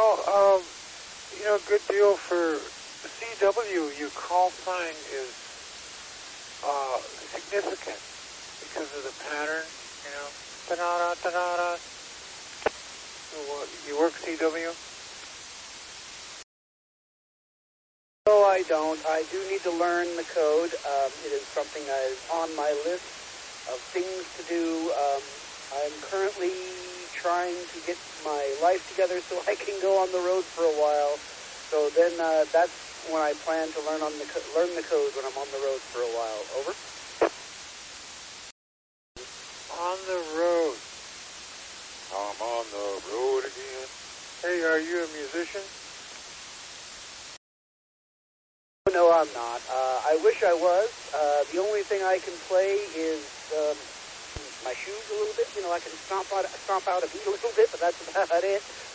Well, good deal for CW. Your call sign is significant because of the pattern, Da-da-da, da-da-da. So, you work CW? No, I don't. I do need to learn the code. It is something that is on my list of things to do. I'm currently trying to get my life together so I can go on the road for a while. So then that's when I plan to learn the code when I'm on the road for a while. Over. On the road. I'm on the road again. Hey, are you a musician? No, I'm not. I wish I was. The only thing I can play is my shoes a little bit. I can stomp out a beat a little bit, but that's about it.